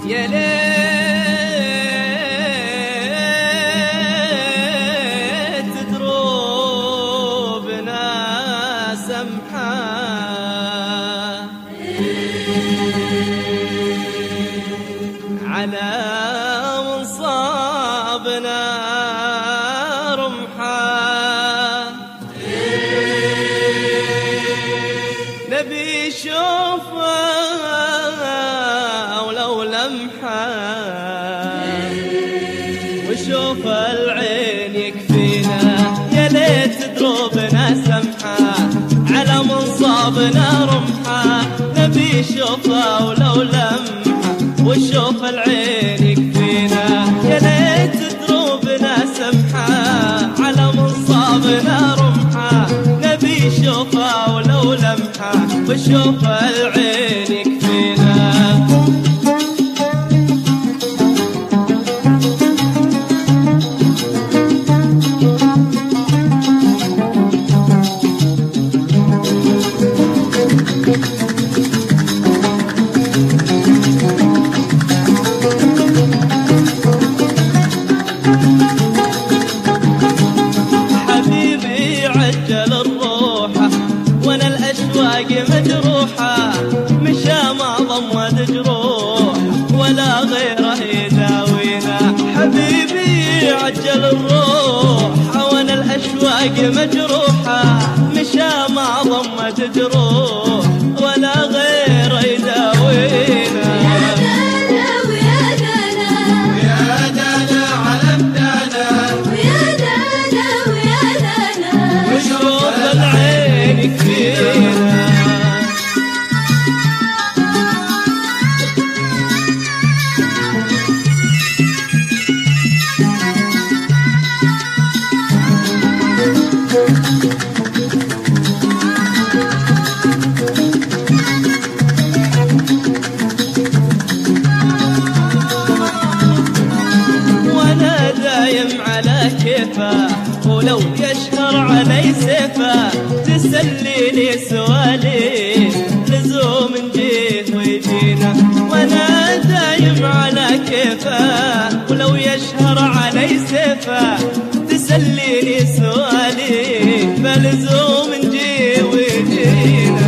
يا ليت دروبنا سمحة على منصابنا رمحة نبي شوفها ولو لمحة وشوف العين يكفينا يا ليت دروبنا سمحة على منصابنا رمحة نبي شوفها ولو لمحة وشوف العين يكفينا يا ليت دروبنا سمحة على منصابنا رمحة نبي شوفها ولو لمحة وشوف العين يكفينا حبيبي عجل الروحة وانا الاشواق مجروحة مشى ما ضمد جروح ولا غيره يداوينا حبيبي عجل الروحة وانا الاشواق مجروحة مشى ما ضمد جروح ولا غيره يداوينا وانا دايم على كيفه ولو يشهر علي سيفه تسليني سوالي لزوم نجيه ويجينا وانا دايم على كيفه ولو يشهر علي سيفه تسليني سوالي فلزوم نجيه ويجينا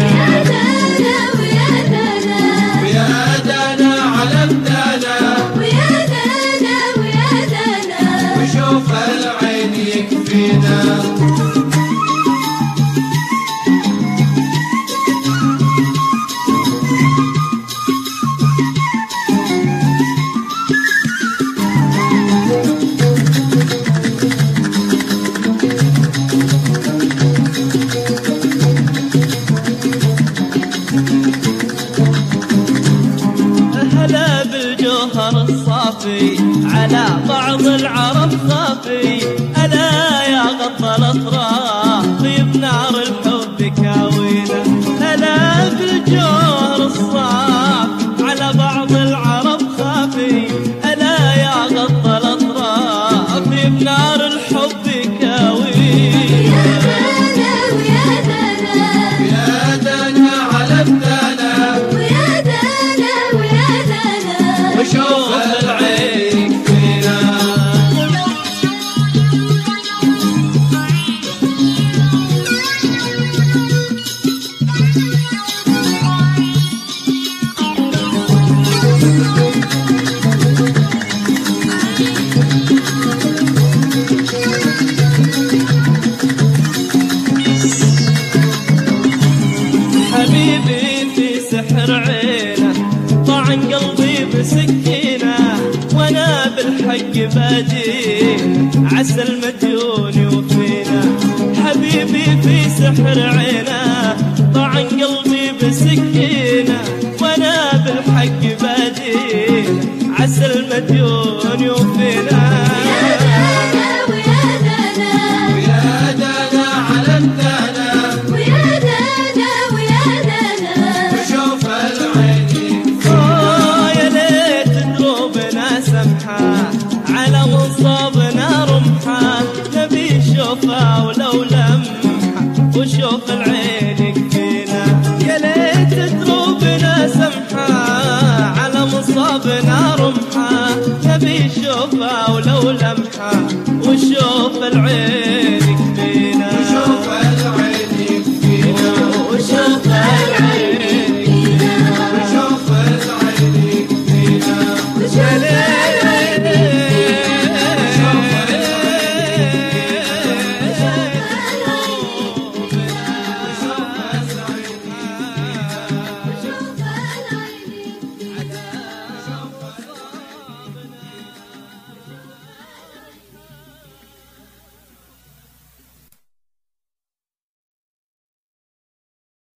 هلا بالجوهر الصافي على بعض العرب خافي ألا يا غض الأطراف طيب نار الحب كاوينا هلا بالجوهر الصافي على بعض العرب خافي ألا يا غض الأطراف طيب نار الحب كاوينا وشوف العين يكفينا حبيبي في سحر عينه طعن قلبي بسكينه وانا بالحق بادين عسى المديون يوفينا حبيبي في سحر عينه طعن قلبي بسكينه وانا بالحق بادين عسى المديون يوفينا على منصابنا رمحة نبي شوفها ولو لمحة وشوف العين يكفينا يا ليت دروبنا سمحة على منصابنا صابنا رمحه نبي نشوفه ولو لمحه وشوف العين